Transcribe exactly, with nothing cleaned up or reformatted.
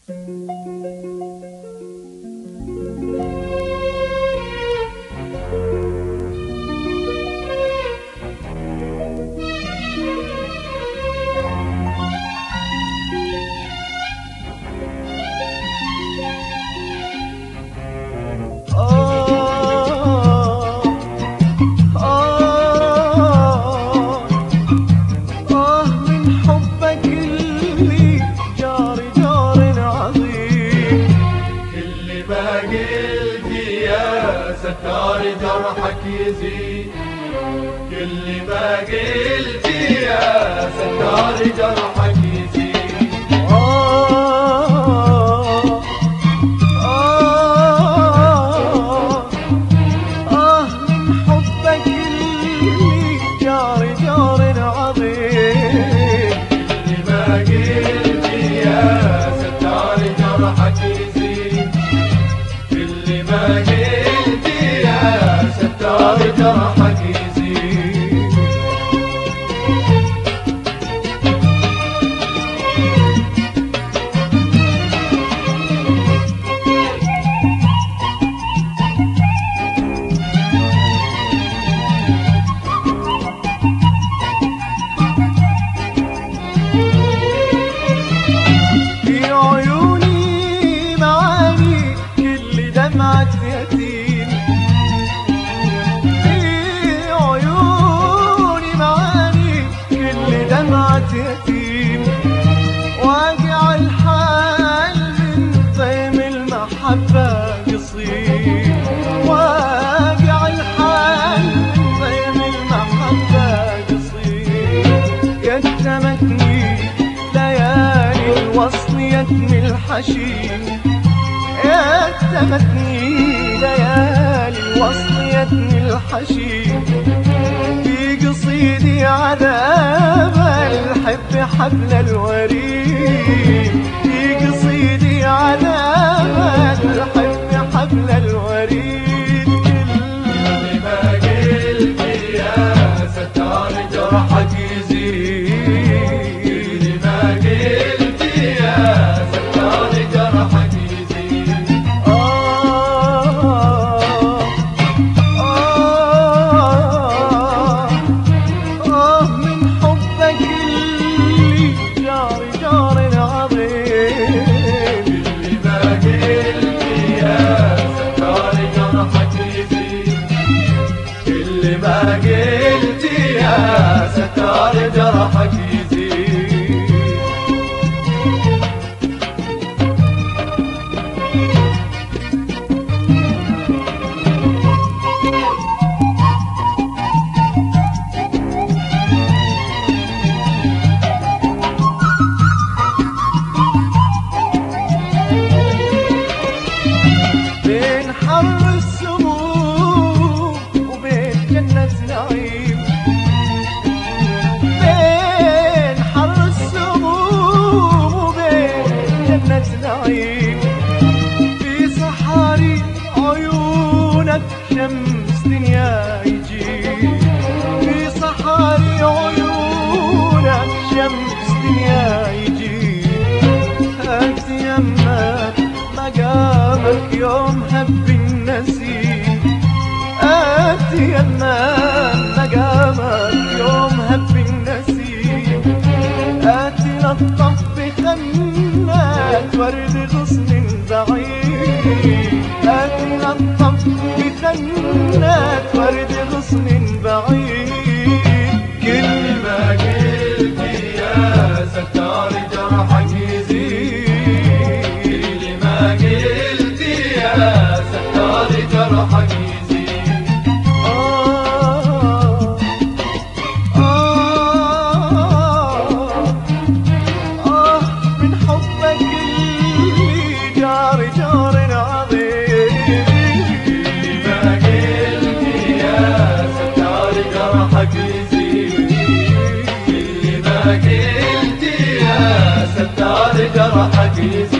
ستار جرحك يزيد. كل ما قلت يا ستار جرحك يزيد. آه آه آه من حبك اللي جار جار عظيم. كل ما قلت يا ستار جرحك يزيد. كل ما قلت ستار جرحك يزيد. في عيوني معاني كل دمعة يتيم. يتيم واقع الحال من طيم المحبة قصير. واقع الحال من طيم المحبة قصير. يتمتني ليالي الوصل يتمي الحشيم. يتمتني ليالي الوصل يتمي الحشيم. في قصيدي عذاب الحب حبل الوريد. في قصيدي عذاب الحب حبل الوريد. كل ما قلت يا ستار جرحك يزيد. كل ما قلت يا ستار جرحك يزيد. آه آه آه من حبك اللي جار جار عظيم. كل ما قلت يا ستار جرحك يزيد. كل ما قلت يا ستار جرحك يزيد. بين حر السموم وبين جنة نعيم. بين حر السموم وبين جنة نعيم. في صحاري عيونك شمس دنيا يجيب. في صحاري عيونك شمس دنيا يجيب. أتيمك مقامك يوم هب النسيم. أتيمك مقامك يوم هب النسيم. أتلطف بخنات ورد غصن بعيد. أتلطف بخنات ورد غصن بعيد. كل ما قلت يا ستار جرحك يزيد. كل ما قلت يا ستار جرحك يزيد. آه آه آه من حبك اللي جار جار عظيم. كل ما قلت يا ستار جرحك يزيد. كل ما قلت يا ستار جرحك يزيد.